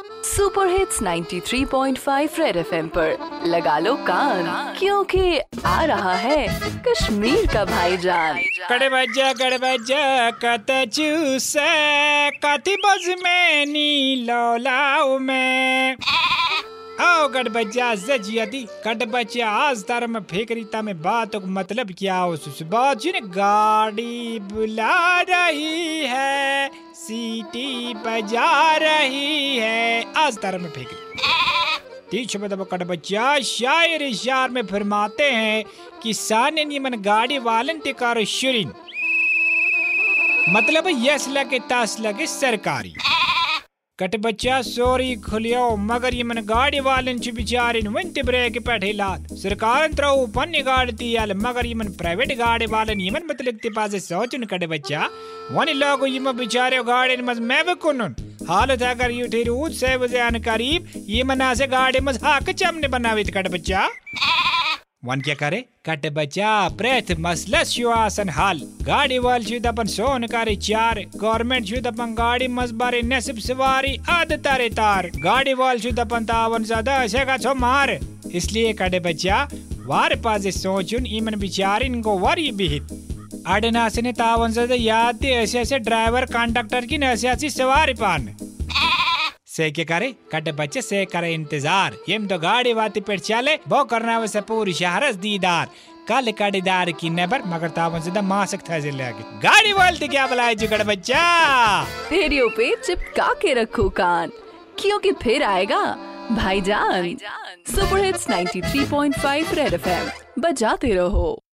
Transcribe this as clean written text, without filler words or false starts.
Super hits 93.5 red FM पर लगा लो कान, क्योंकि आ रहा है कश्मीर का भाईजान। कड़बजा कत चूसे कति बज में नी लौलाऊ में आओ गड़बजा जजियदी गड़बजा आज तार में फेकरीता में बातों का मतलब क्या हो बात जी ने गाड़ी बुला रही है, सीटी बजा रही है, आज तार में फेकरी तीछ में कड़बजा शायर इशार में फरमाते हैं कि साने निमन गाड़ी वालन तिकारो शुरिन मतलब यस लगे तास लगे सरकारी कट बच्चा सोरी खुलियो मगर ये मन गाड़ी वालन च बिचारिन वंत ब्रेक पे लात सरकार त्रऊ पन्नी गाड़ती याल मगर ये मन प्राइवेट गाड़ी वालन ये मन मतलब ते पासे सोचन कट बच्चा वनी लोग ये मन बिचारे गाड़ी मज मैं बकुनन हालत अगर यू ठेर ऊट से बजे आन करीब ये मना से गाड़ी मज हाक चमने बनावित कट बच्चा वन क्या करे कट बच्चा प्रेथ मसला शुआसन हाल गाड़ी वाल शुद्ध अपन सोन करे चार गवर्नमेंट शुद्ध अपन गाड़ी मजबारे नसीब सवारी आद तारे तार गाड़ी वाल शुद्ध अपन तावन ज्यादा ऐसे का छो मार इसलिए कट बच्चा वार पाजे सोचुन ईमन बिचारिन को वरी बिहित अडना से ने तावन ज्यादा याद दे ऐसे ड्राइवर कंडक्टर की नैसे सवारी पान से क्या करे कट बच्चे से करे इंतजार येम तो गाड़ी वाती पर चले वो करना वैसे पूरी शहरस दीदार कल कड़ीदार की नबर मगर तावन से मासक था जिले गाड़ी वालती क्या बुलाए जुगड़ बच्चा रेडियो पे चिपका के रखो कान, क्योंकि फिर आएगा भाईजान। सुपर हिट्स 93.5 रेड एफएम बजाते रहो।